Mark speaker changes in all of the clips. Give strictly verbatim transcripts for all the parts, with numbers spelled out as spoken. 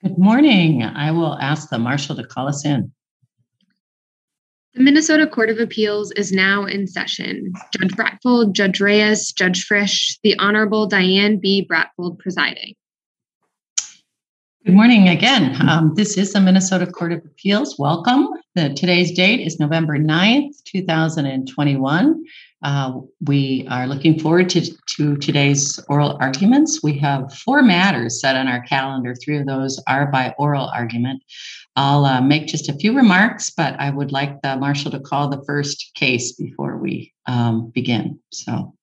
Speaker 1: Good morning. I will ask the marshal to call us in.
Speaker 2: The Minnesota Court of Appeals is now in session. Judge Bratfold, Judge Reyes, Judge Frisch, the Honorable Diane B. Bratfold presiding.
Speaker 1: Good morning again. Um, this is the Minnesota Court of Appeals. Welcome. The, today's date is November ninth, two thousand twenty-one. Uh, we are looking forward to, to today's oral arguments. We have four matters set on our calendar. Three of those are by oral argument. I'll uh, make just a few remarks, but I would like the marshal to call the first case before we um, begin. So.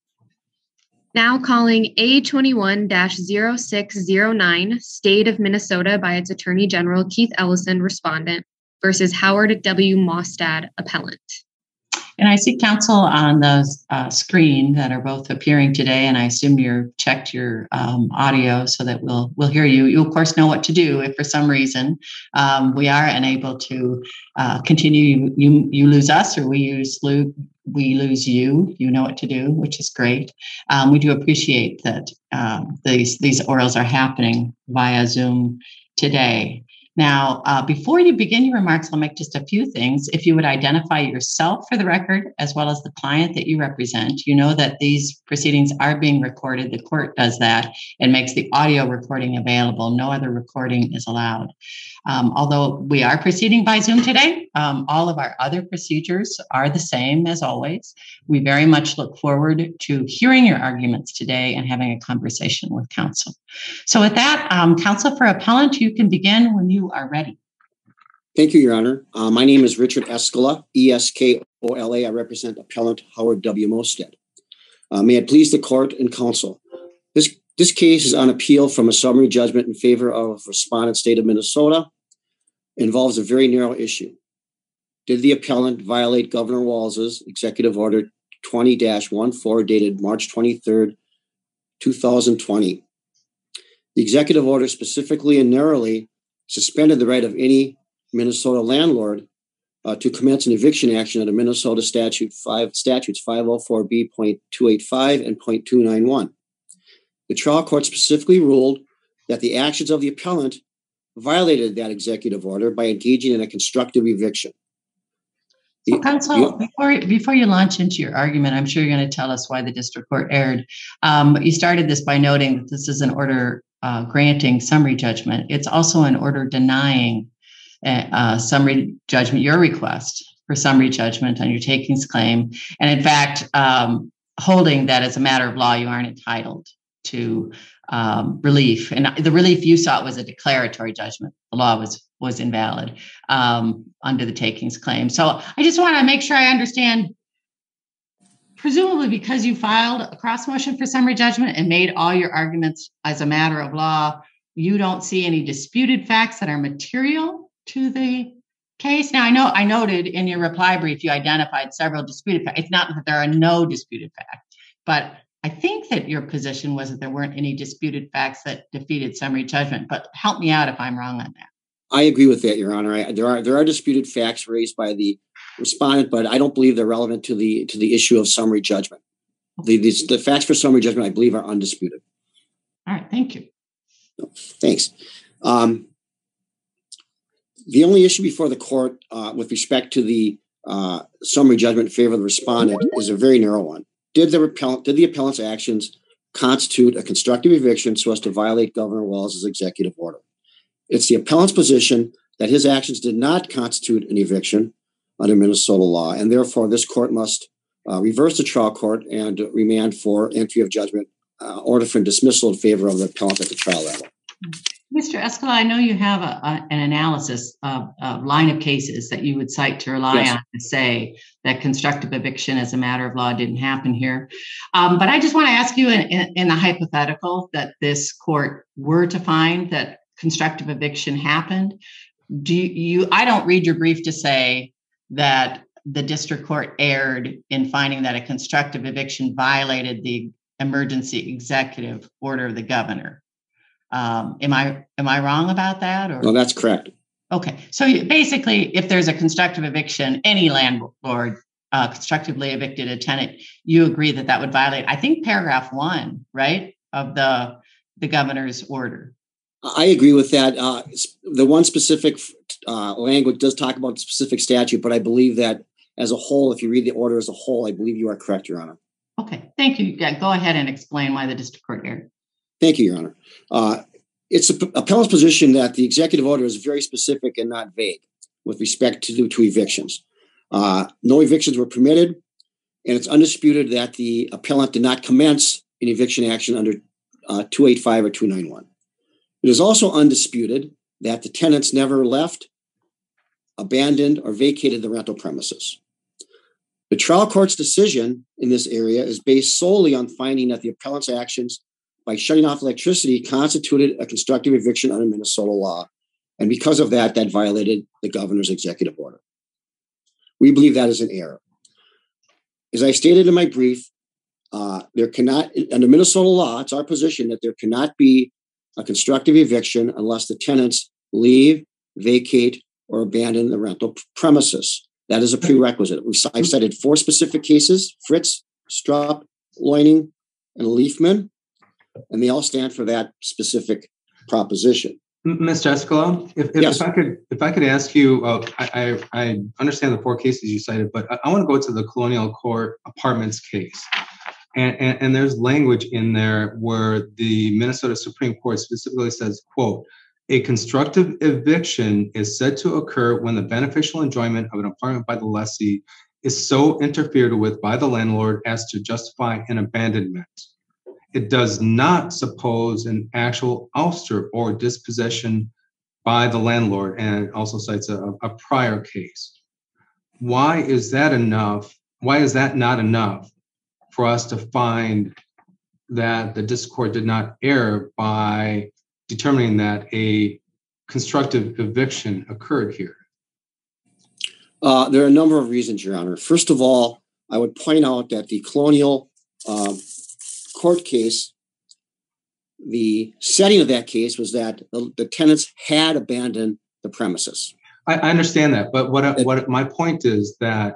Speaker 2: Now calling A twenty-one dash zero six zero nine, State of Minnesota by its Attorney General Keith Ellison, respondent, versus Howard W. Maustad, appellant.
Speaker 1: And I see counsel on the uh, screen that are both appearing today, and I assume you've checked your um, audio so that we'll we'll hear you. You, of course, know what to do if for some reason um, we are unable to uh, continue. You you lose us, or we use we lose you. You know what to do, which is great. Um, we do appreciate that um, these these orals are happening via Zoom today. Now, uh, before you begin your remarks, I'll make just a few things. If you would identify yourself for the record, as well as the client that you represent. You know that these proceedings are being recorded. The court does that and makes the audio recording available. No other recording is allowed. Um, although we are proceeding by Zoom today, um, all of our other procedures are the same as always. We very much look forward to hearing your arguments today and having a conversation with counsel. So with that, um, counsel for appellant, you can begin when you are ready.
Speaker 3: Thank you, Your Honor. Uh, my name is Richard Eskola, E S K O L A. I represent appellant Howard W. Maustad. Uh, may it please the court and counsel. This, this case is on appeal from a summary judgment in favor of respondent State of Minnesota. It involves a very narrow issue. Did the appellant violate Governor Walz's Executive Order twenty dash fourteen dated March twenty-third, two thousand twenty? The executive order specifically and narrowly suspended the right of any Minnesota landlord uh, to commence an eviction action under Minnesota statute five statutes five oh four B point two eighty-five and point two ninety-one. The trial court specifically ruled that the actions of the appellant violated that executive order by engaging in a constructive eviction. The,
Speaker 1: so, counsel, the, before before you launch into your argument, I'm sure you're going to tell us why the district court erred. Um, but you started this by noting that this is an order uh, granting summary judgment. It's also an order denying a, a summary judgment, your request for summary judgment on your takings claim. And in fact, um, holding that as a matter of law, you aren't entitled to um, relief. And the relief you sought was a declaratory judgment. The law was was invalid um, under the takings claim. So I just want to make sure I understand, presumably because you filed a cross motion for summary judgment and made all your arguments as a matter of law, you don't see any disputed facts that are material to the case. Now, I know I noted in your reply brief, you identified several disputed facts. It's not that there are no disputed facts, but I think that your position was that there weren't any disputed facts that defeated summary judgment, but help me out if I'm wrong on that.
Speaker 3: I agree with that, Your Honor. I, there are there are disputed facts raised by the respondent, but I don't believe they're relevant to the to the issue of summary judgment. The, the, the facts for summary judgment, I believe, are undisputed.
Speaker 1: All right, thank you.
Speaker 3: Thanks. Um, the only issue before the court uh, with respect to the uh, summary judgment in favor of the respondent is a very narrow one. Did the appellant, did the appellant's actions constitute a constructive eviction so as to violate Governor Walz's executive order? It's the appellant's position that his actions did not constitute an eviction under Minnesota law, and therefore this court must uh, reverse the trial court and remand for entry of judgment, uh, order for dismissal in favor of the appellant at the trial level.
Speaker 1: Mister Eskola, I know you have a, a, an analysis of a line of cases that you would cite to rely yes. on to say that constructive eviction as a matter of law didn't happen here. Um, but I just want to ask you in, in, in the hypothetical that this court were to find that constructive eviction happened. Do you, you, I don't read your brief to say that the district court erred in finding that a constructive eviction violated the emergency executive order of the governor. Um, am I am I wrong about that? Or?
Speaker 3: No, that's correct.
Speaker 1: Okay, so you, basically, if there's a constructive eviction, any landlord uh, constructively evicted a tenant, you agree that that would violate, I think, paragraph one, right, of the the governor's order.
Speaker 3: I agree with that. Uh, the one specific uh, language does talk about the specific statute, but I believe that as a whole, if you read the order as a whole, I believe you are correct, Your Honor.
Speaker 1: Okay, thank you. Yeah, go ahead and explain why the district court erred.
Speaker 3: Thank you, Your Honor. Uh, it's a appellant's position that the executive order is very specific and not vague with respect to, to evictions. Uh, no evictions were permitted, and it's undisputed that the appellant did not commence an eviction action under uh, two eighty-five or two ninety-one. It is also undisputed that the tenants never left, abandoned, or vacated the rental premises. The trial court's decision in this area is based solely on finding that the appellant's actions by shutting off electricity constituted a constructive eviction under Minnesota law. And because of that, that violated the governor's executive order. We believe that is an error. As I stated in my brief, uh, there cannot, under Minnesota law, it's our position that there cannot be a constructive eviction unless the tenants leave, vacate, or abandon the rental premises. That is a prerequisite. We've, I've cited four specific cases: Fritz, Strupp, Loining, and Leafman, and they all stand for that specific proposition.
Speaker 4: Mister Escola, if, if,
Speaker 3: yes.
Speaker 4: if I could, if I could ask you, uh, I, I, I understand the four cases you cited, but I, I want to go to the Colonial Court Apartments case. And, and, and there's language in there where the Minnesota Supreme Court specifically says, quote, a constructive eviction is said to occur when the beneficial enjoyment of an apartment by the lessee is so interfered with by the landlord as to justify an abandonment. It does not suppose an actual ouster or dispossession by the landlord, and it also cites a, a prior case. Why is that enough? Why is that not enough for us to find that the district court did not err by determining that a constructive eviction occurred here?
Speaker 3: Uh, there are a number of reasons, Your Honor. First of all, I would point out that the Colonial um, Court case, the setting of that case was that the, the tenants had abandoned the premises.
Speaker 4: I, I understand that, but what what my point is that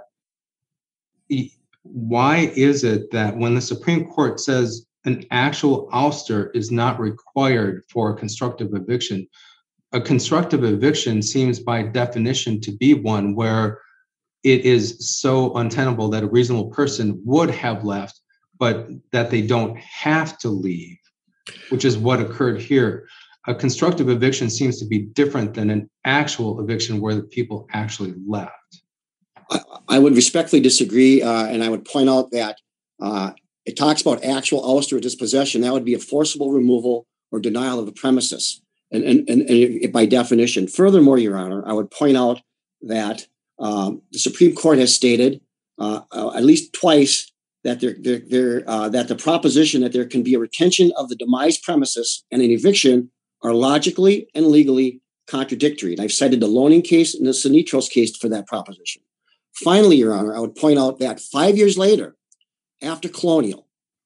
Speaker 4: why is it that when the Supreme Court says an actual ouster is not required for a constructive eviction, a constructive eviction seems by definition to be one where it is so untenable that a reasonable person would have left, but that they don't have to leave, which is what occurred here. A constructive eviction seems to be different than an actual eviction where the people actually left.
Speaker 3: I, I would respectfully disagree, uh, and I would point out that uh, it talks about actual ouster or dispossession. That would be a forcible removal or denial of the premises, and, and, and, and it, by definition. Furthermore, Your Honor, I would point out that um, the Supreme Court has stated uh, uh, at least twice that there, there, there, uh, that the proposition that there can be a retention of the demised premises and an eviction are logically and legally contradictory. And I've cited the Loaning case and the Sinitros case for that proposition. Finally, Your Honor, I would point out that five years later, after Colonial,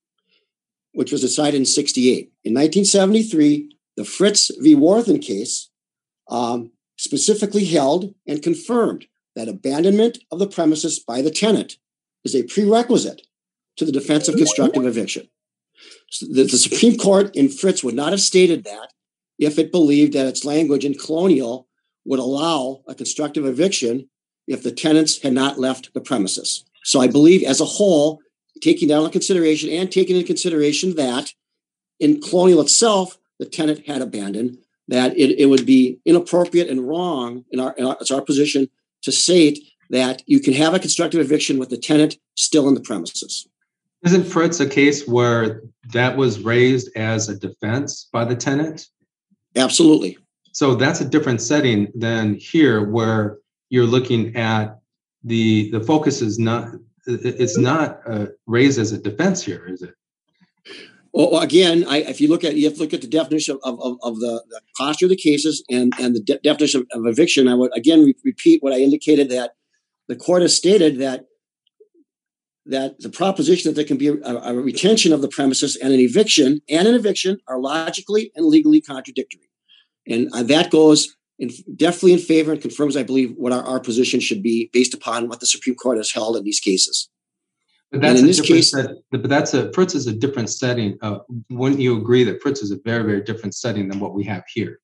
Speaker 3: which was decided in sixty-eight, in nineteen seventy-three, the Fritz v. Warthen case um, specifically held and confirmed that abandonment of the premises by the tenant is a prerequisite to the defense of constructive eviction. So the, the Supreme Court in Fritz would not have stated that if it believed that its language in Colonial would allow a constructive eviction if the tenants had not left the premises. So I believe as a whole, taking that into consideration and taking into consideration that in Colonial itself, the tenant had abandoned, that it, it would be inappropriate and wrong in our, in our, it's our position to state that you can have a constructive eviction with the tenant still in the premises.
Speaker 4: Isn't Fritz a case where that was raised as a defense by the tenant?
Speaker 3: Absolutely.
Speaker 4: So that's a different setting than here where you're looking at the, the focus is not, it's not uh, raised as a defense here, is it?
Speaker 3: Well, again, I, if you look at, you have to look at the definition of, of, of the, the posture of the cases and, and the de- definition of, of eviction. I would again re- repeat what I indicated, that the court has stated that that the proposition that there can be a, a retention of the premises and an eviction and an eviction are logically and legally contradictory. And uh, that goes in, definitely in favor and confirms, I believe, what our, our position should be based upon what the Supreme Court has held in these cases.
Speaker 4: But that's
Speaker 3: and in
Speaker 4: a
Speaker 3: this
Speaker 4: different
Speaker 3: case,
Speaker 4: set, but that's a Fritz is a different setting. Uh, wouldn't you agree that Fritz is a very, very different setting than what we have here?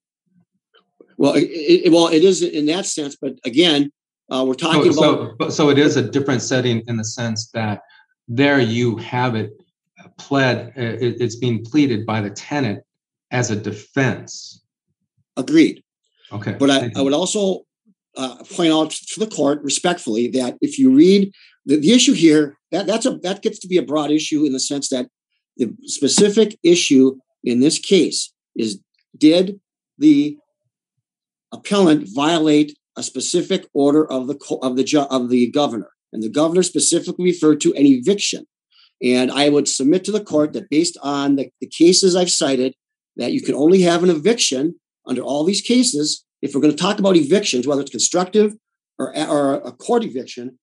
Speaker 3: Well, it, it, well, it is in that sense, but again, uh, we're talking
Speaker 4: so,
Speaker 3: about.
Speaker 4: So, so it is a different setting in the sense that there you have it pled. It, it's being pleaded by the tenant as a defense.
Speaker 3: Agreed.
Speaker 4: Okay.
Speaker 3: But I, I would also uh, point out to the court respectfully that if you read the, the issue here, that that's a that gets to be a broad issue in the sense that the specific issue in this case is, did the appellant violate a specific order of the of the ju- of the governor? And the governor specifically referred to an eviction. And I would submit to the court that based on the, the cases I've cited, that you can only have an eviction under all these cases. If we're going to talk about evictions, whether it's constructive or, or a court eviction,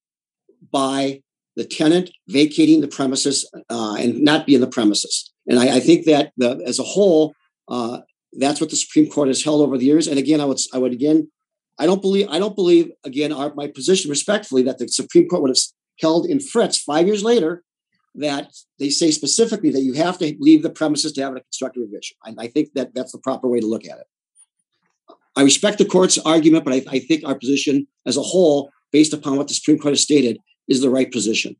Speaker 3: by the tenant vacating the premises uh, and not be in the premises. And I, I think that the, as a whole, uh, that's what the Supreme Court has held over the years. And again, I would, I would again, I don't believe, I don't believe again, our, my position respectfully that the Supreme Court would have held in Fritz five years later that they say specifically that you have to leave the premises to have a constructive eviction. I, I think that that's the proper way to look at it. I respect the court's argument, but I, I think our position as a whole, based upon what the Supreme Court has stated, is the right position.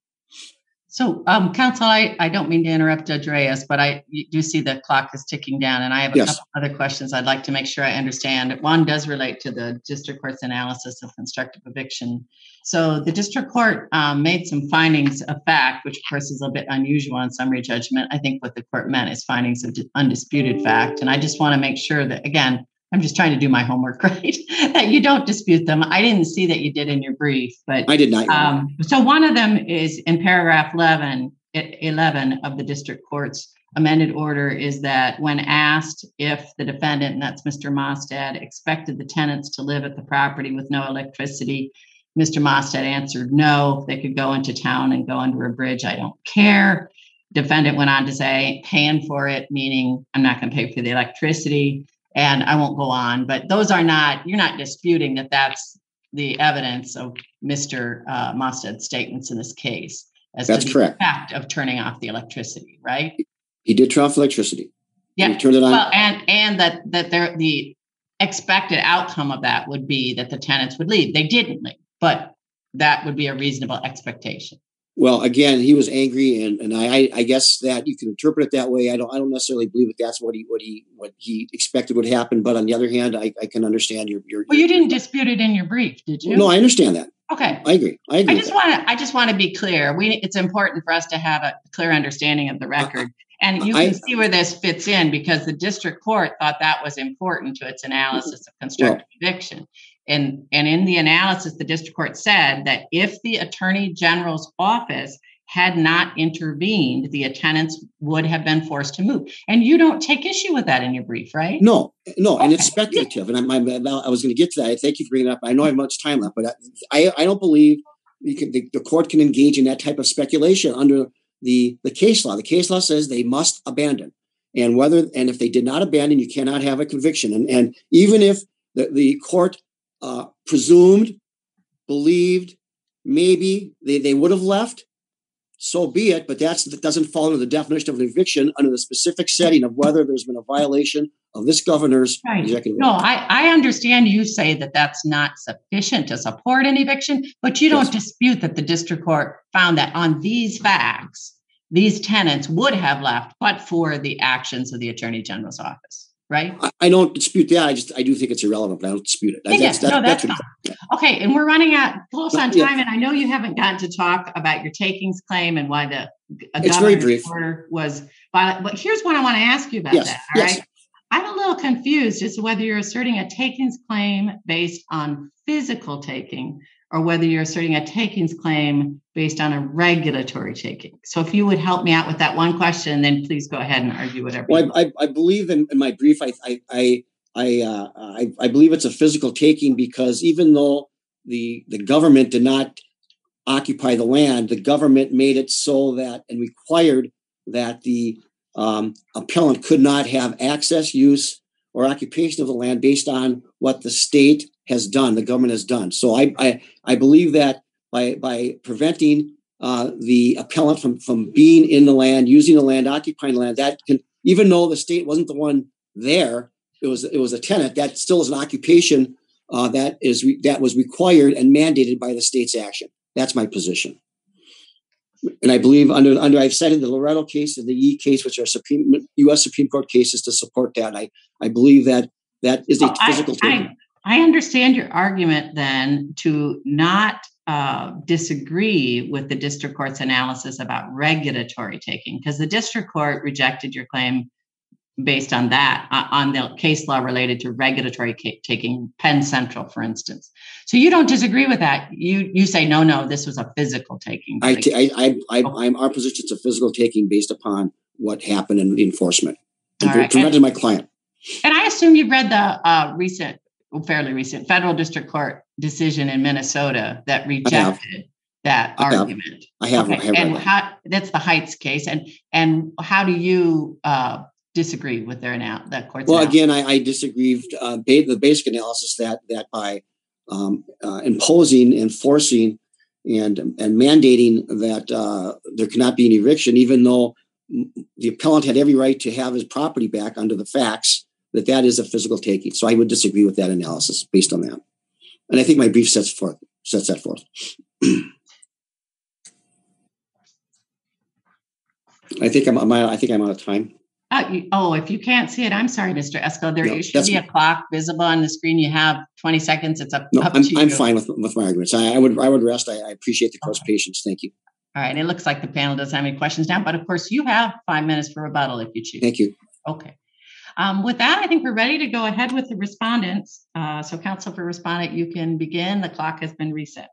Speaker 1: So, um, counsel, I, I don't mean to interrupt Judge Reyes, but I do see the clock is ticking down, and I have a
Speaker 3: yes.
Speaker 1: couple other questions I'd like to make sure I understand. One does relate to the district court's analysis of constructive eviction. So the district court um, made some findings of fact, which of course is a bit unusual in summary judgment. I think what the court meant is findings of undisputed fact. And I just want to make sure that, again, I'm just trying to do my homework, right? That you don't dispute them. I didn't see that you did in your brief, but
Speaker 3: I did not.
Speaker 1: Um, so one of them is in paragraph eleven, eleven of the district court's amended order is that when asked if the defendant, and that's Mister Mostad, expected the tenants to live at the property with no electricity, Mister Mostad answered no. They could go into town and go under a bridge. I don't care. Defendant went on to say, paying for it, meaning I'm not going to pay for the electricity. And I won't go on, but those are not, you're not disputing that that's the evidence of Mister Uh, Mostad's statements in this case as
Speaker 3: that's
Speaker 1: to the
Speaker 3: correct.
Speaker 1: fact of turning off the electricity, right?
Speaker 3: He did turn off electricity.
Speaker 1: Yeah.
Speaker 3: He turned it on.
Speaker 1: Well, and, and that, that there, the expected outcome of that would be that the tenants would leave. They didn't leave, but that would be a reasonable expectation.
Speaker 3: Well, again, he was angry, and, and I, I guess that you can interpret it that way. I don't, I don't necessarily believe that that's what he, what he, what he expected would happen. But on the other hand, I, I can understand your, your.
Speaker 1: Well, you didn't dispute it in your brief, did you?
Speaker 3: No, I understand that.
Speaker 1: Okay,
Speaker 3: I agree. I agree.
Speaker 1: I just want to, I just want to be clear. We, it's important for us to have a clear understanding of the record, and you can I, see where this fits in because the district court thought that was important to its analysis of constructive well, eviction. And, and in the analysis, the district court said that if the Attorney General's office had not intervened, the tenants would have been forced to move. And you don't take issue with that in your brief, right?
Speaker 3: No, no, okay. And it's speculative. And I'm, I'm, I was going to get to that. Thank you for bringing it up. I know I have much time left, but I, I don't believe you can, the, the court can engage in that type of speculation under the, the case law. The case law says they must abandon. And whether, and if they did not abandon, you cannot have a conviction. And, and even if the, the court uh, presumed, believed, maybe they, they would have left, so be it, but that's, that doesn't fall under the definition of an eviction under the specific setting of whether there's been a violation of this governor's
Speaker 1: right.
Speaker 3: executive
Speaker 1: No,
Speaker 3: order.
Speaker 1: I, I understand you say that that's not sufficient to support an eviction, but you don't yes. dispute that the district court found that on these facts, these tenants would have left, but for the actions of the Attorney General's office. Right.
Speaker 3: I, I don't dispute that. I just I do think it's irrelevant, but I don't dispute it.
Speaker 1: Yeah,
Speaker 3: that's,
Speaker 1: that's, no, that's,
Speaker 3: that's
Speaker 1: fine. Okay, and we're running out close on time,
Speaker 3: yeah.
Speaker 1: and I know you haven't gotten to talk about your takings claim and why the
Speaker 3: it's very brief.
Speaker 1: order was. But, but here's what I want to ask you about
Speaker 3: yes.
Speaker 1: that. All
Speaker 3: yes.
Speaker 1: right. I'm a little confused as to whether you're asserting a takings claim based on physical taking or whether you're asserting a takings claim based on a regulatory taking. So if you would help me out with that one question, then please go ahead and argue whatever.
Speaker 3: Well, I, I, I believe in, in my brief, I I I I, uh, I I believe it's a physical taking because even though the the government did not occupy the land, the government made it so that and required that the um, appellant could not have access, use, or occupation of the land based on what the state has done, the government has done. So I I, I believe that by by preventing uh, the appellant from, from being in the land, using the land, occupying the land. That can, even though the state wasn't the one there, it was it was a tenant. That still is an occupation uh, that is re- that was required and mandated by the state's action. That's my position. And I believe under under I've cited the Loretto case and the Yee case, which are Supreme U S Supreme Court cases, to support that. I I believe that that is a
Speaker 1: well,
Speaker 3: physical
Speaker 1: I,
Speaker 3: taking.
Speaker 1: I, I understand your argument then to not uh, disagree with the district court's analysis about regulatory taking, because the district court rejected your claim based on that, uh, on the case law related to regulatory ca- taking, Penn Central, for instance. So you don't disagree with that. You you say, no, no, this was a physical taking.
Speaker 3: I, t- I, I, I, I'm our position. It's a physical taking based upon what happened in the enforcement and pre-
Speaker 1: right.
Speaker 3: prevented
Speaker 1: and,
Speaker 3: my client.
Speaker 1: And I assume you read the uh, recent, fairly recent federal district court decision in Minnesota that rejected that
Speaker 3: I
Speaker 1: argument.
Speaker 3: Have. I have.
Speaker 1: Okay.
Speaker 3: I have
Speaker 1: and
Speaker 3: that.
Speaker 1: how, that's the Heights case. And and how do you uh, disagree with their now that court's
Speaker 3: well
Speaker 1: analysis?
Speaker 3: Again, I, I disagreed uh, ba- the basic analysis that that by um, uh, imposing, enforcing, and and mandating that uh, there cannot be an eviction, even though the appellant had every right to have his property back under the facts, that that is a physical taking. So I would disagree with that analysis based on that, and I think my brief sets forth sets that forth. I think I'm, I'm I think I'm out of time.
Speaker 1: Uh, you, oh, if you can't see it, I'm sorry, Mister Esco. There
Speaker 3: No,
Speaker 1: should be a clock visible on the screen. You have twenty seconds. It's up,
Speaker 3: no,
Speaker 1: up
Speaker 3: I'm,
Speaker 1: to you.
Speaker 3: I'm fine with with my arguments. I, I would I would rest. I, I appreciate the court's okay. patience. Thank you.
Speaker 1: All right. It looks like the panel doesn't have any questions now, but of course you have five minutes for rebuttal if you choose.
Speaker 3: Thank you.
Speaker 1: Okay. Um, with that, I think we're ready to go ahead with the respondents. Uh, so, counsel for respondent, you can begin. The clock has been reset.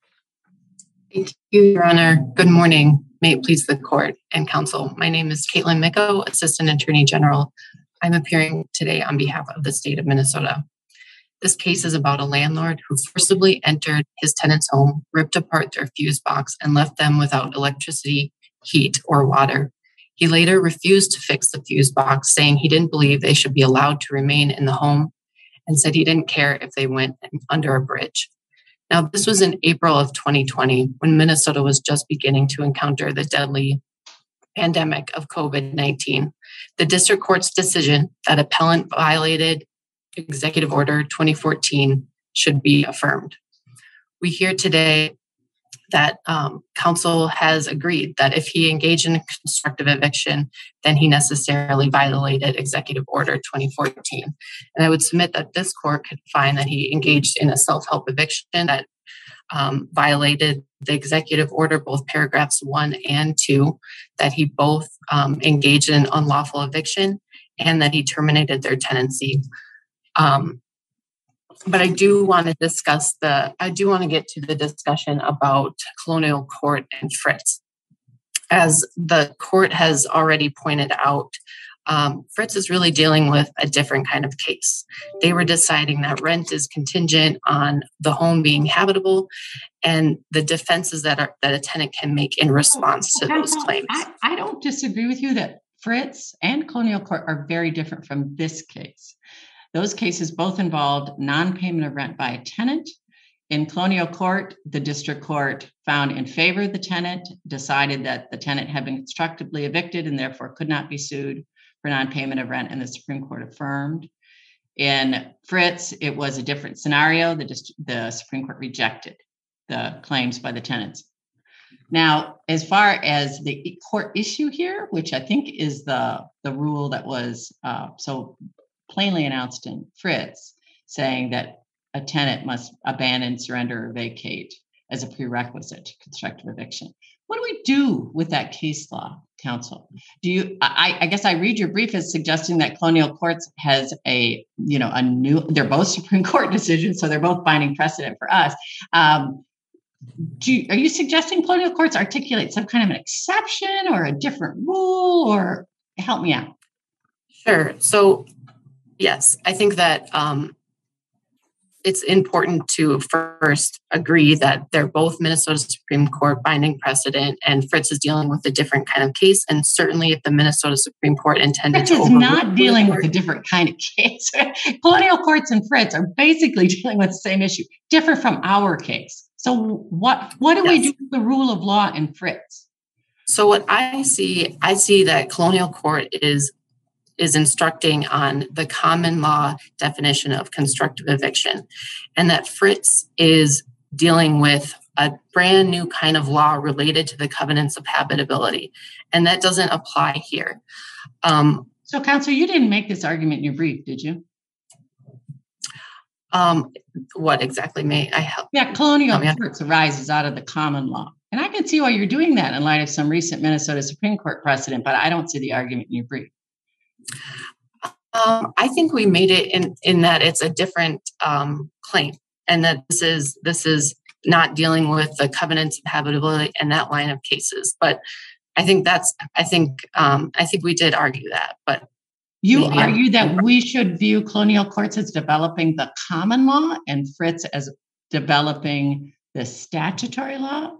Speaker 5: Thank you, Your Honor. Good morning. May it please the court and counsel. My name is Caitlin Micko, Assistant Attorney General. I'm appearing today on behalf of the state of Minnesota. This case is about a landlord who forcibly entered his tenant's home, ripped apart their fuse box, and left them without electricity, heat, or water. He later refused to fix the fuse box, saying he didn't believe they should be allowed to remain in the home, and said he didn't care if they went under a bridge. Now, this was in April of twenty twenty, when Minnesota was just beginning to encounter the deadly pandemic of COVID nineteen. The district court's decision that appellant violated Executive Order twenty fourteen should be affirmed. We hear today that um, counsel has agreed that if he engaged in a constructive eviction, then he necessarily violated Executive Order twenty fourteen. And I would submit that this court could find that he engaged in a self-help eviction that um, violated the executive order, both paragraphs one and two, that he both um, engaged in unlawful eviction and that he terminated their tenancy. Um, But I do want to discuss the, I do want to get to the discussion about Colonial Court and Fritz. As the court has already pointed out, um, Fritz is really dealing with a different kind of case. They were deciding that rent is contingent on the home being habitable and the defenses that are that a tenant can make in response to those claims.
Speaker 1: I, I don't disagree with you that Fritz and Colonial Court are very different from this case. Those cases both involved non-payment of rent by a tenant. In Colonial Court, the district court found in favor of the tenant, decided that the tenant had been constructively evicted and therefore could not be sued for non-payment of rent, and the Supreme Court affirmed. In Fritz, it was a different scenario. The, dist- the Supreme Court rejected the claims by the tenants. Now, as far as the court issue here, which I think is the, the rule that was uh, so plainly announced in Fritz, saying that a tenant must abandon, surrender, or vacate as a prerequisite to constructive eviction. What do we do with that case law, counsel? Do you? I, I guess I read your brief as suggesting that Colonial Courts has a, you know, a new. They're both Supreme Court decisions, so they're both binding precedent for us. Um, do you, are you suggesting Colonial Courts articulate some kind of an exception or a different rule, or help me out?
Speaker 5: Sure. So. Yes, I think that um, it's important to first agree that they're both Minnesota Supreme Court binding precedent, and Fritz is dealing with a different kind of case. And certainly, if the Minnesota Supreme Court intended
Speaker 1: Fritz
Speaker 5: to
Speaker 1: is not dealing with a different kind of case. Colonial Courts and Fritz are basically dealing with the same issue, different from our case. So what what do
Speaker 5: Yes.
Speaker 1: we do with the rule of law in Fritz?
Speaker 5: So what I see, I see that colonial court is is instructing on the common law definition of constructive eviction, and that Fritz is dealing with a brand new kind of law related to the covenants of habitability, and that doesn't apply here. Um,
Speaker 1: So, counsel, you didn't make this argument in your brief, did you?
Speaker 5: um, what exactly may I help?
Speaker 1: Yeah, colonial
Speaker 5: Help me out.
Speaker 1: courts arises out of the common law. And I can see why you're doing that in light of some recent Minnesota Supreme Court precedent, but I don't see the argument in your brief.
Speaker 5: Um, I think we made it in, in that it's a different um, claim, and that this is this is not dealing with the covenants of habitability and that line of cases. But I think that's I think um, I think we did argue that. But
Speaker 1: You
Speaker 5: maybe I'm-
Speaker 1: argue that we should view colonial courts as developing the common law and Fritz as developing the statutory law?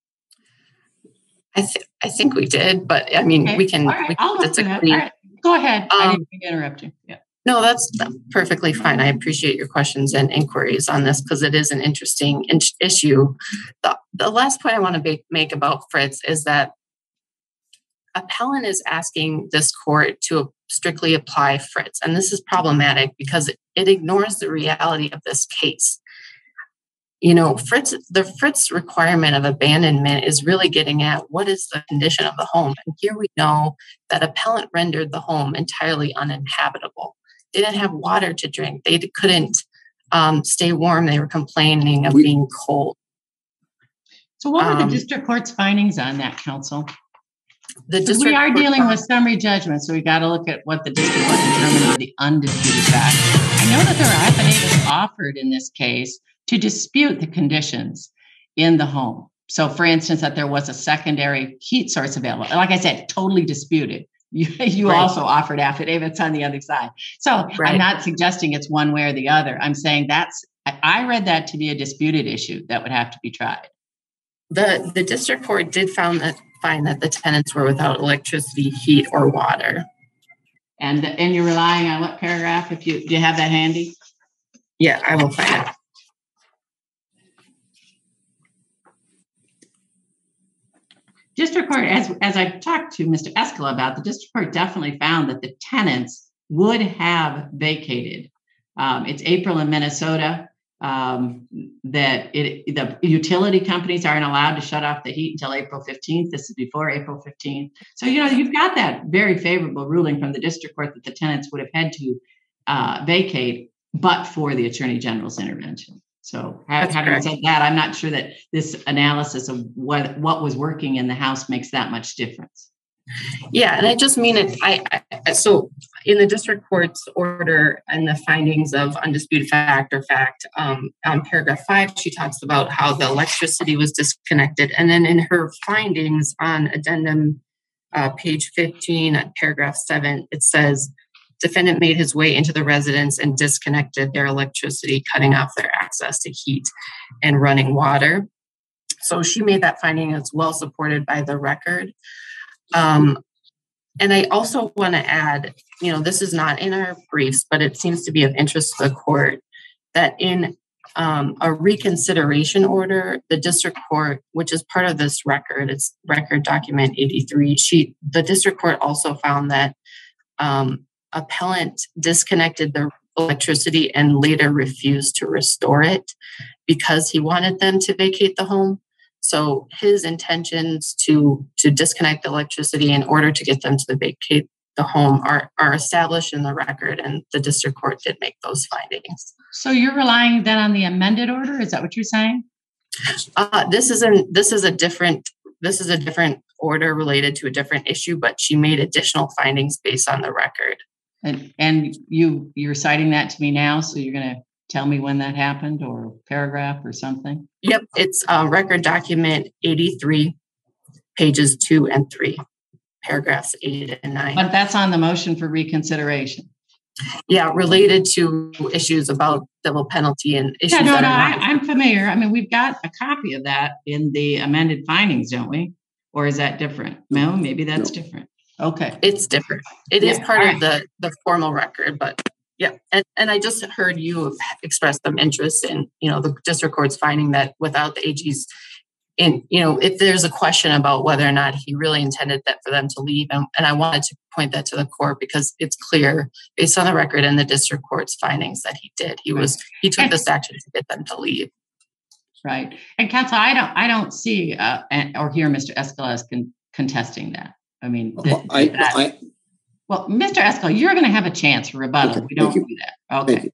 Speaker 5: I think I think we did, but I mean
Speaker 1: Okay.
Speaker 5: we can.
Speaker 1: All right,
Speaker 5: we,
Speaker 1: I'll look
Speaker 5: it's
Speaker 1: for
Speaker 5: a
Speaker 1: that.
Speaker 5: clean-
Speaker 1: All right. Go ahead. I
Speaker 5: Um,
Speaker 1: didn't mean to interrupt you. Yeah.
Speaker 5: No, that's perfectly fine. I appreciate your questions and inquiries on this because it is an interesting in- issue. The, the last point I want to make, make about Fritz is that appellant is asking this court to strictly apply Fritz, and this is problematic because it, it ignores the reality of this case. You know, Fritz, the Fritz requirement of abandonment is really getting at what is the condition of the home. And here we know that appellant rendered the home entirely uninhabitable. They didn't have water to drink. They couldn't um, stay warm. They were complaining of
Speaker 3: We-
Speaker 5: being cold.
Speaker 1: So what were
Speaker 5: Um,
Speaker 1: the district court's findings on that, counsel?
Speaker 5: The
Speaker 1: 'Cause
Speaker 5: district
Speaker 1: we are
Speaker 5: court
Speaker 1: dealing
Speaker 5: found-
Speaker 1: with summary judgment, so we got to look at what the district court determined were the undisputed facts. I know that there are affidavits offered in this case to dispute the conditions in the home. So, for instance, that there was a secondary heat source available. Like I said, totally disputed. You, you
Speaker 5: Right.
Speaker 1: also offered affidavits on the other side. So
Speaker 5: Right.
Speaker 1: I'm not suggesting it's one way or the other. I'm saying that's, I, I read that to be a disputed issue that would have to be tried.
Speaker 5: The the district court did found that find that the tenants were without electricity, heat, or water.
Speaker 1: And, and you're relying on what paragraph? If you, do you have that handy?
Speaker 5: Yeah, I will find it.
Speaker 1: District court, as, as I talked to Mister Escala about, the district court definitely found that the tenants would have vacated. Um, it's April in Minnesota, um, that it, the utility companies aren't allowed to shut off the heat until April fifteenth. This is before April fifteenth. So, you know, you've got that very favorable ruling from the district court that the tenants would have had to uh, vacate, but for the Attorney General's intervention. So
Speaker 5: That's
Speaker 1: having
Speaker 5: correct.
Speaker 1: said that, I'm not sure that this analysis of what what was working in the House makes that much difference.
Speaker 5: Yeah, and I just mean it. I, I so in the district court's order and the findings of undisputed fact or fact, um, on paragraph five, she talks about how the electricity was disconnected, and then in her findings on addendum uh, page fifteen, at paragraph seven, it says defendant made his way into the residence and disconnected their electricity, cutting off their access to heat and running water. So she made that finding. It's well supported by the record. Um, and I also want to add, you know, this is not in our briefs, but it seems to be of interest to the court that in um, a reconsideration order, the district court, which is part of this record, it's record document eighty-three, she, the district court also found that um, appellant disconnected the electricity and later refused to restore it because he wanted them to vacate the home. So his intentions to to disconnect the electricity in order to get them to vacate the home are, are established in the record, and the district court did make those findings.
Speaker 1: So you're relying then on the amended order? Is that what you're saying?
Speaker 5: Uh, this is an this is a different this is a different order related to a different issue, but she made additional findings based on the record.
Speaker 1: And and you you're citing that to me now, so you're going to tell me when that happened, or paragraph or something?
Speaker 5: Yep, it's uh, record document eighty-three, pages two and three, paragraphs eight and nine.
Speaker 1: But that's on the motion for reconsideration.
Speaker 5: Yeah, related to issues about civil penalty and issues.
Speaker 1: Yeah, no,
Speaker 5: that
Speaker 1: no,
Speaker 5: are
Speaker 1: I,
Speaker 5: not-
Speaker 1: I'm familiar. I mean, we've got a copy of that in the amended findings, don't we? Or is that different? No, maybe that's
Speaker 3: No.
Speaker 1: different. Okay.
Speaker 5: It's different. It is
Speaker 1: Yeah,
Speaker 5: part
Speaker 1: all
Speaker 5: of the the formal record, but Yeah, and, and I just heard you express some interest in, you know, the district court's finding that without the A G's, in, you know, if there's a question about whether or not he really intended that for them to leave, and, and I wanted to point that to the court because it's clear based on the record and the district court's findings that he did. He was he took this action to get them to leave.
Speaker 1: Right, and counsel, I don't I don't see uh, or hear Mister Escala as con- contesting that. I mean,
Speaker 3: well, I,
Speaker 1: that,
Speaker 3: I
Speaker 1: well, Mister Escala, you're going to have a chance for rebuttal.
Speaker 3: Okay,
Speaker 1: we don't
Speaker 3: you.
Speaker 1: do that. Okay.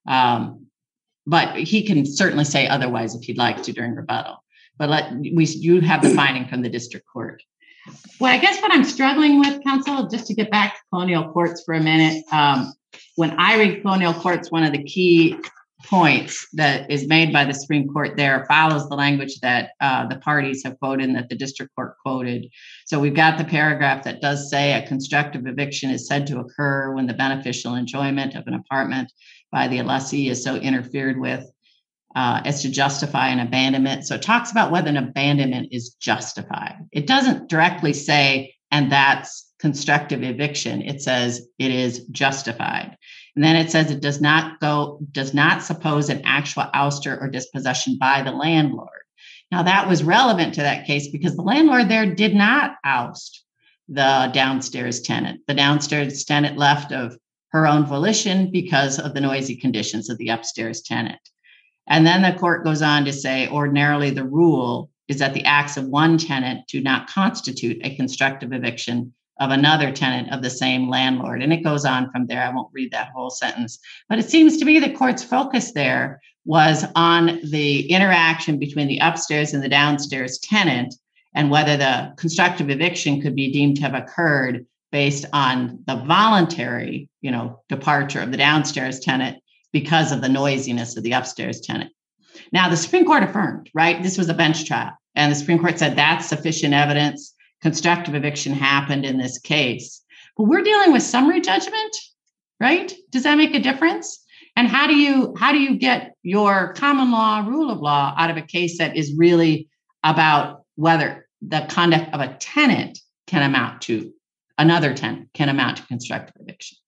Speaker 1: Um, but he can certainly say otherwise if he'd like to during rebuttal. But let we you have the finding from the district court. Well, I guess what I'm struggling with, counsel, just to get back to colonial courts for a minute. Um, when I read colonial courts, one of the key points that is made by the Supreme Court there follows the language that uh, the parties have quoted and that the district court quoted. So we've got the paragraph that does say a constructive eviction is said to occur when the beneficial enjoyment of an apartment by the lessee is so interfered with uh, as to justify an abandonment. So it talks about whether an abandonment is justified. It doesn't directly say, and that's constructive eviction. It says it is justified. And then it says it does not go, does not suppose an actual ouster or dispossession by the landlord. Now that was relevant to that case because the landlord there did not oust the downstairs tenant. The downstairs tenant left of her own volition because of the noisy conditions of the upstairs tenant. And then the court goes on to say, ordinarily the rule is that the acts of one tenant do not constitute a constructive eviction of another tenant of the same landlord. And it goes on from there. I won't read that whole sentence. But it seems to me the court's focus there was on the interaction between the upstairs and the downstairs tenant and whether the constructive eviction could be deemed to have occurred based on the voluntary, you know, departure of the downstairs tenant because of the noisiness of the upstairs tenant. Now, the Supreme Court affirmed, right? This was a bench trial. And the Supreme Court said that's sufficient evidence. Constructive eviction happened in this case. But we're dealing with summary judgment, right? Does that make a difference? And how do you how do you get your common law, rule of law out of a case that is really about whether the conduct of a tenant can amount to another tenant, can amount to constructive eviction?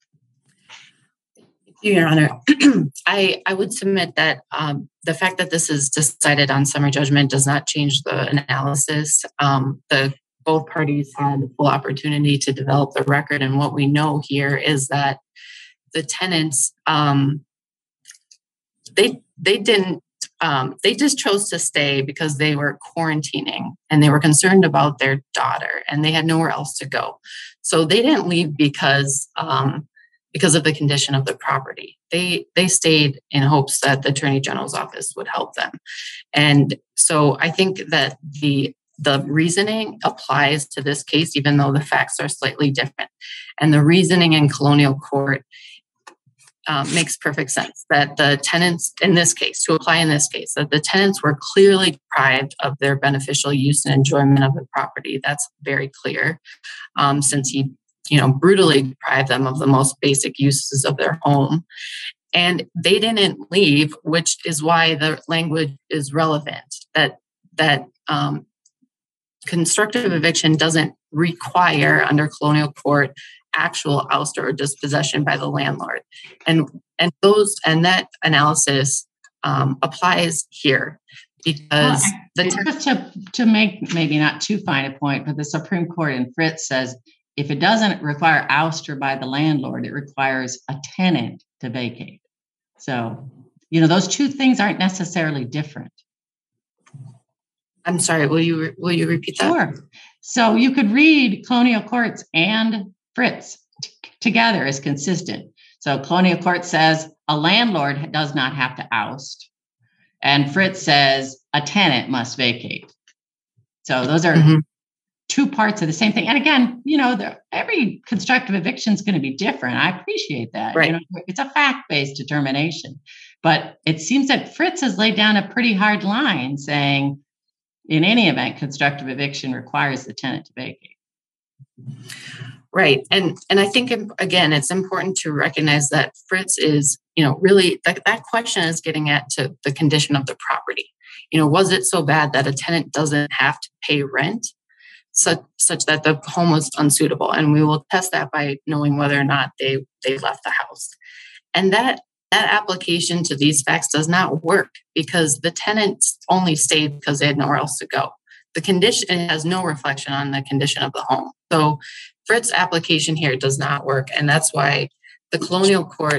Speaker 5: Your Honor, I, I would submit that um, the fact that this is decided on summary judgment does not change the analysis. Um, the both parties had the full opportunity to develop the record, and what we know here is that the tenants um, they they didn't um, they just chose to stay because they were quarantining and they were concerned about their daughter and they had nowhere else to go. So they didn't leave because. Um, because of the condition of the property. They they stayed in hopes that the Attorney General's office would help them. And so I think that the the reasoning applies to this case, even though the facts are slightly different. And the reasoning in colonial court um, makes perfect sense that the tenants in this case, to apply in this case, that the tenants were clearly deprived of their beneficial use and enjoyment of the property. That's very clear um, since he you know, brutally deprive them of the most basic uses of their home. And they didn't leave, which is why the language is relevant, that that um, constructive eviction doesn't require, under colonial court, actual ouster or dispossession by the landlord. And and those and that analysis um, applies here because
Speaker 1: well,
Speaker 5: the
Speaker 1: just to, to make maybe not too fine a point, but the Supreme Court in Fritz says if it doesn't require ouster by the landlord, it requires a tenant to vacate. So, you know, those two things aren't necessarily different.
Speaker 5: I'm sorry, will you will you repeat that?
Speaker 1: Sure. So you could read colonial courts and Fritz t- together as consistent. So colonial court says a landlord does not have to oust, and Fritz says a tenant must vacate. So those are mm-hmm. two parts of the same thing. And again, you know, the, every constructive eviction is going to be different. I appreciate that.
Speaker 5: Right.
Speaker 1: You know, it's a fact-based determination. But it seems that Fritz has laid down a pretty hard line saying, in any event, constructive eviction requires the tenant to vacate.
Speaker 5: Right. And and I think, again, it's important to recognize that Fritz is, you know, really, that, that question is getting at to the condition of the property. You know, was it so bad that a tenant doesn't have to pay rent? Such, such that the home was unsuitable. And we will test that by knowing whether or not they, they left the house. And that that application to these facts does not work because the tenants only stayed because they had nowhere else to go. The condition has no reflection on the condition of the home. So Fritz's application here does not work. And that's why the colonial court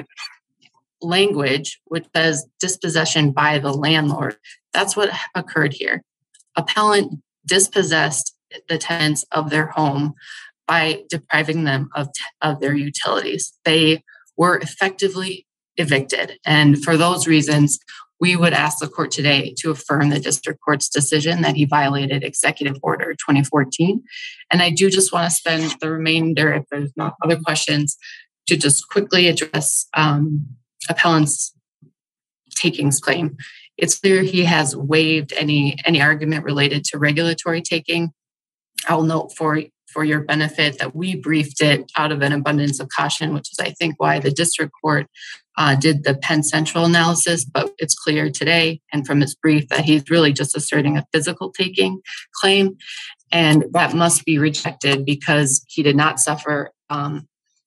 Speaker 5: language, which says dispossession by the landlord, that's what occurred here. Appellant dispossessed the tenants of their home by depriving them of, of their utilities. They were effectively evicted. And for those reasons, we would ask the court today to affirm the district court's decision that he violated Executive Order twenty fourteen. And I do just want to spend the remainder, if there's not other questions, to just quickly address um, appellant's takings claim. It's clear he has waived any, any argument related to regulatory taking. I'll note for for your benefit that we briefed it out of an abundance of caution, which is, I think, why the district court uh, did the Penn Central analysis. But it's clear today and from his brief that he's really just asserting a physical taking claim. And that must be rejected because he did not suffer um,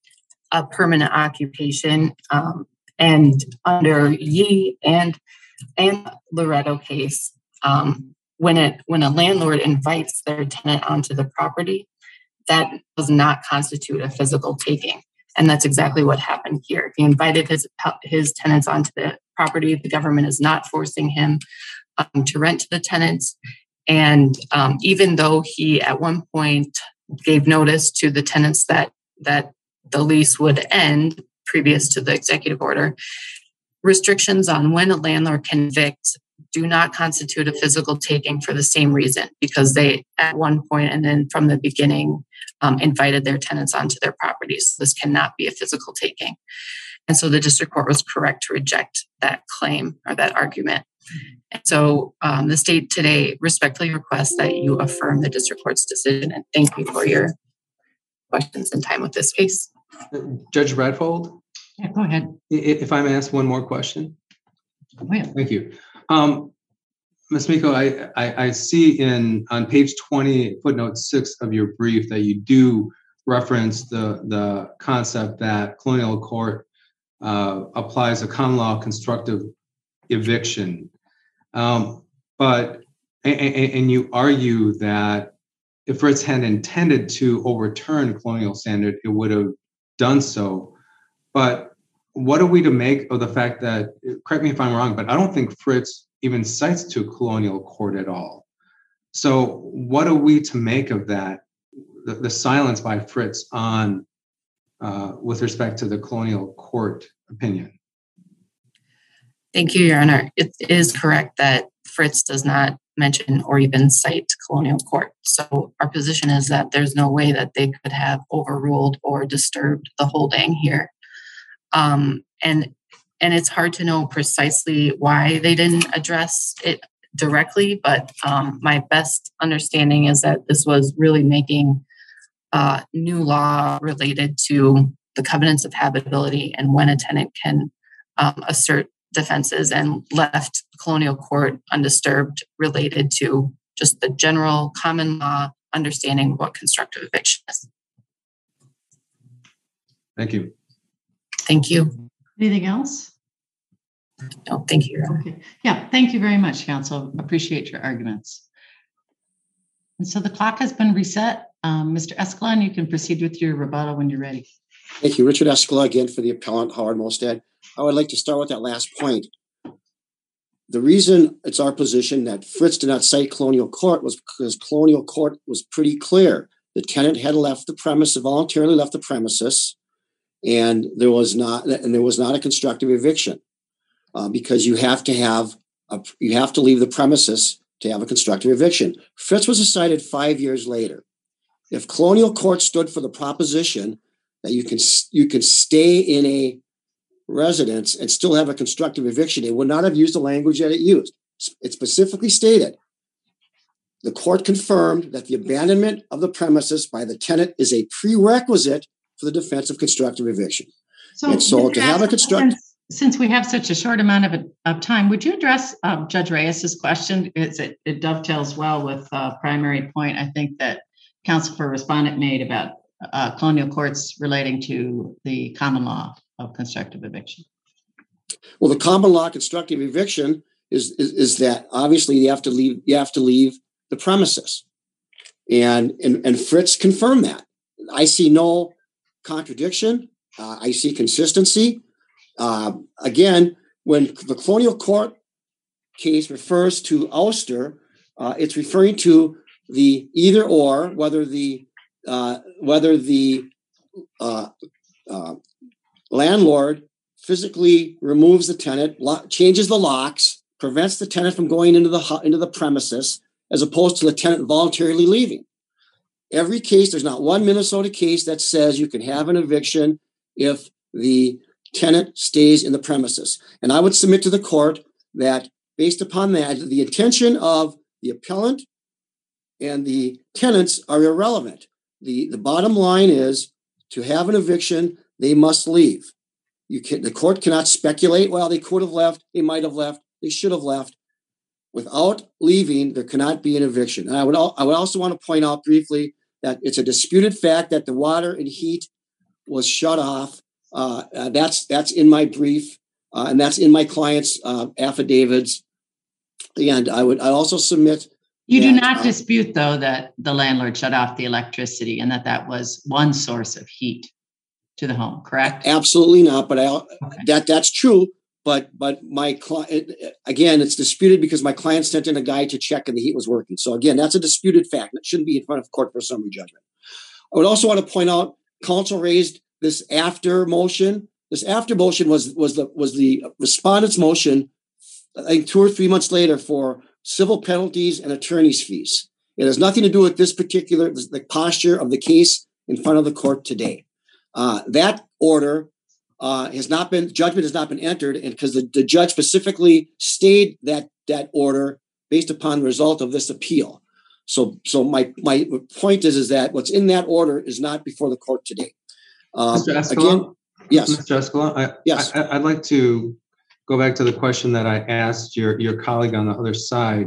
Speaker 5: a permanent occupation. Um, and under Yee and, and Loretto case, um, when it when a landlord invites their tenant onto the property, that does not constitute a physical taking. And that's exactly what happened here. He invited his his tenants onto the property. The government is not forcing him um, to rent to the tenants. And um, even though he at one point gave notice to the tenants that that the lease would end previous to the executive order, restrictions on when a landlord can evict do not constitute a physical taking for the same reason, because they at one point and then from the beginning um, invited their tenants onto their properties. This cannot be a physical taking. And so the district court was correct to reject that claim or that argument. And so um, the state today respectfully requests that you affirm the district court's decision, and thank you for your questions and time with this case.
Speaker 4: Judge Radfold?
Speaker 1: Yeah, go ahead.
Speaker 4: If I may ask one more question.
Speaker 1: Go ahead.
Speaker 4: Thank you. Um, Miz Miko, I, I, I see in on page twenty, footnote six of your brief that you do reference the, the concept that colonial court uh, applies a common law constructive eviction. Um, but, and, and you argue that if Fritz had intended to overturn colonial standard, it would have done so. But what are we to make of the fact that, correct me if I'm wrong, but I don't think Fritz even cites to colonial court at all. So what are we to make of that, the, the silence by Fritz on, uh, with respect to the colonial court opinion?
Speaker 5: Thank you, Your Honor. It is correct that Fritz does not mention or even cite colonial court. So our position is that there's no way that they could have overruled or disturbed the holding here. Um, and and it's hard to know precisely why they didn't address it directly, but um, my best understanding is that this was really making uh, new law related to the covenants of habitability and when a tenant can um, assert defenses, and left colonial court undisturbed related to just the general common law understanding of what constructive eviction is.
Speaker 4: Thank you.
Speaker 5: Thank you.
Speaker 1: Anything else?
Speaker 5: No, thank you, Your Honor.
Speaker 1: Okay. Yeah, thank you very much, counsel. Appreciate your arguments. And so the clock has been reset. Um, Mister Escalon, you can proceed with your rebuttal when you're ready.
Speaker 3: Thank you. Richard Escala again for the appellant, Howard Mostad. I would like to start with that last point. The reason it's our position that Fritz did not cite colonial court was because colonial court was pretty clear. The tenant had left the premise, voluntarily left the premises, and there was not, and there was not a constructive eviction, uh, because you have to have, a, you have to leave the premises to have a constructive eviction. Fritz was cited five years later. If colonial court stood for the proposition that you can you can stay in a residence and still have a constructive eviction, it would not have used the language that it used. It specifically stated, the court confirmed that the abandonment of the premises by the tenant is a prerequisite for the defense of constructive eviction.
Speaker 1: So,
Speaker 3: and so to have a constructive...
Speaker 1: Since, since we have such a short amount of, of time, would you address um, Judge Reyes's question? It's, it, it dovetails well with uh, primary point, I think, that counsel for respondent made about uh, colonial courts relating to the common law of constructive eviction.
Speaker 3: Well, the common law constructive eviction is, is is that obviously you have to leave you have to leave the premises, and and and Fritz confirmed that. I see no contradiction. Uh, I see consistency. Uh, again, when the Colonial Court case refers to ouster, uh, it's referring to the either or, whether the uh, whether the uh, uh, landlord physically removes the tenant, lo- changes the locks, prevents the tenant from going into the into the premises, as opposed to the tenant voluntarily leaving. Every case, there's not one Minnesota case that says you can have an eviction if the tenant stays in the premises. And I would submit to the court that based upon that, the intention of the appellant and the tenants are irrelevant. The, the bottom line is to have an eviction, they must leave. You can, the court cannot speculate, well, they could have left, they might have left, they should have left. Without leaving, there cannot be an eviction. And I would, I would also want to point out briefly that it's a disputed fact that the water and heat was shut off. Uh, uh, that's that's in my brief, uh, and that's in my client's uh, affidavits. And I would I also submit.
Speaker 1: You
Speaker 3: that,
Speaker 1: do not
Speaker 3: uh,
Speaker 1: dispute, though, that the landlord shut off the electricity and that that was one source of heat to the home, correct?
Speaker 3: Absolutely not. But I
Speaker 1: Okay.
Speaker 3: that that's true. But but my client, again, it's disputed because my client sent in a guy to check and the heat was working. So again, that's a disputed fact. It shouldn't be in front of court for summary judgment. I would also want to point out, counsel raised this after motion. This after motion was was the was the respondent's motion, I think two or three months later, for civil penalties and attorney's fees. It has nothing to do with this particular the posture of the case in front of the court today. Uh, that order. Uh, has not been judgment has not been entered, and because the, the judge specifically stayed that that order based upon the result of this appeal. So, so my my point is is that what's in that order is not before the court today. Uh,
Speaker 4: Mister Escalon,
Speaker 3: again, yes,
Speaker 4: Mister Escalon, I,
Speaker 3: yes.
Speaker 4: I, I'd like to go back to the question that I asked your your colleague on the other side.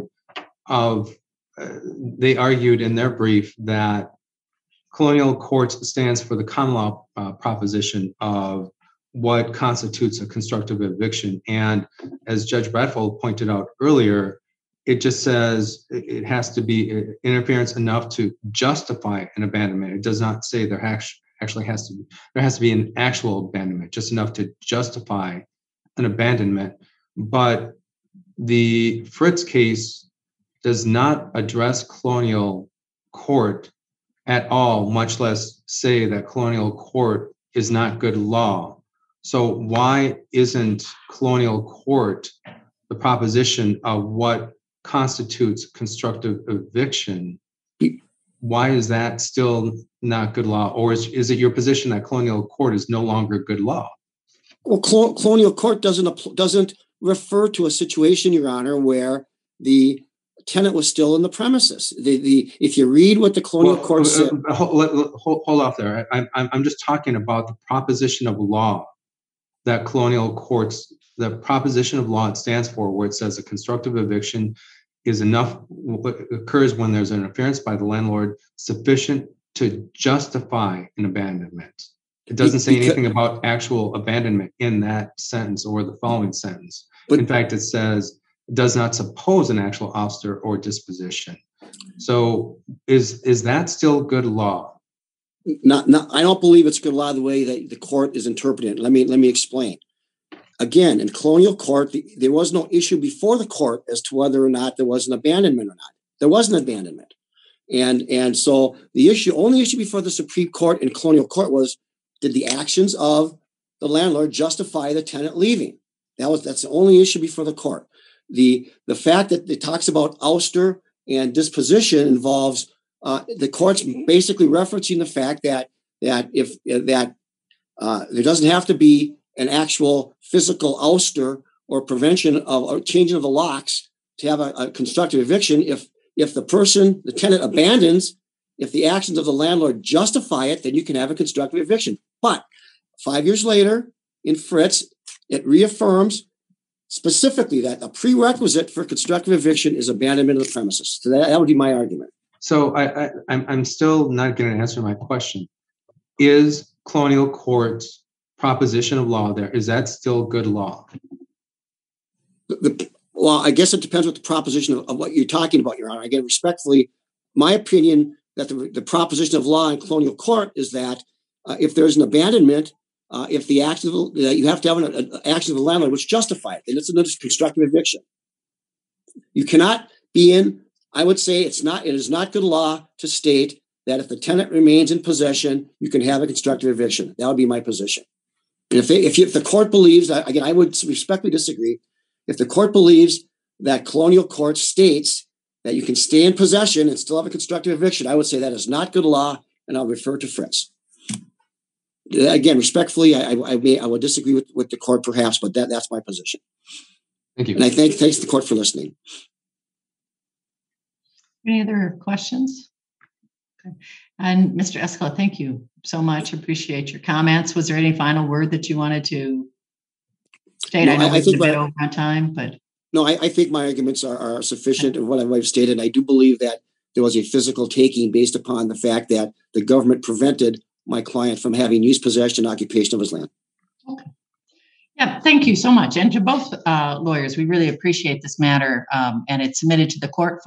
Speaker 4: Of uh, they argued in their brief that colonial courts stands for the common law uh, proposition of what constitutes a constructive eviction. And as Judge Bradfold pointed out earlier, it just says it has to be interference enough to justify an abandonment. It does not say there actually has to be, there has to be an actual abandonment, just enough to justify an abandonment. But the Fritz case does not address colonial court at all, much less say that colonial court is not good law. So why isn't colonial court the proposition of what constitutes constructive eviction? Why is that still not good law? Or is, is it your position that colonial court is no longer good law?
Speaker 3: Well, col- colonial court doesn't doesn't refer to a situation, Your Honor, where the tenant was still in the premises. The the if you read what the colonial
Speaker 4: well,
Speaker 3: court said,
Speaker 4: uh, hold, hold, hold off there. I, I'm I'm just talking about the proposition of law that colonial courts, the proposition of law it stands for, where it says a constructive eviction is enough, what occurs when there's an interference by the landlord sufficient to justify an abandonment. It doesn't say
Speaker 3: because,
Speaker 4: anything about actual abandonment in that sentence or the following sentence.
Speaker 3: But,
Speaker 4: in fact, it says does not suppose an actual ouster or disposition. So is is that still good law?
Speaker 3: Not, not, I don't believe it's good law the way that the court is interpreting it. Let me let me explain. Again, in colonial court, the, there was no issue before the court as to whether or not there was an abandonment or not. There was an abandonment, and and so the issue, only issue before the Supreme Court in colonial court was, did the actions of the landlord justify the tenant leaving? That was that's the only issue before the court. The the fact that it talks about ouster and disposition involves. Uh, the court's basically referencing the fact that that if that uh, there doesn't have to be an actual physical ouster or prevention of or changing of the locks to have a, a constructive eviction. If if the person, the tenant abandons, if the actions of the landlord justify it, then you can have a constructive eviction. But five years later, in Fritz, it reaffirms specifically that a prerequisite for constructive eviction is abandonment of the premises. So that, that would be my argument.
Speaker 4: So I, I, I'm I'm still not getting an answer to my question. Is colonial court's proposition of law there, is that still good law?
Speaker 3: The, the, well, I guess it depends what the proposition of, of what you're talking about, Your Honor. Again, respectfully, my opinion that the, the proposition of law in colonial court is that uh, if there's an abandonment, uh, if the action of, uh, you have to have an, an action of the landlord which justify it, then it's another constructive eviction. You cannot be in. I would say it's not. It is not good law to state that if the tenant remains in possession, you can have a constructive eviction. That would be my position. And if they, if, you, if the court believes, again, I would respectfully disagree. If the court believes that colonial court states that you can stay in possession and still have a constructive eviction, I would say that is not good law, and I'll refer to Fritz. Again, respectfully, I, I, may, I would disagree with, with the court perhaps, but that, that's my position.
Speaker 4: Thank you.
Speaker 3: And I thank thanks the court for listening.
Speaker 1: Any other questions? Okay. And Mister Escala, thank you so much. Appreciate your comments. Was there any final word that you wanted to state?
Speaker 3: No,
Speaker 1: I know
Speaker 3: I, I
Speaker 1: we're
Speaker 3: think
Speaker 1: a bit
Speaker 3: my,
Speaker 1: over on time, but
Speaker 3: no, I, I think my arguments are, are sufficient in what I've stated. I do believe that there was a physical taking based upon the fact that the government prevented my client from having use, possession, and occupation of his land.
Speaker 1: Okay. Yeah, thank you so much. And to both uh, lawyers, we really appreciate this matter, um, and it's submitted to the court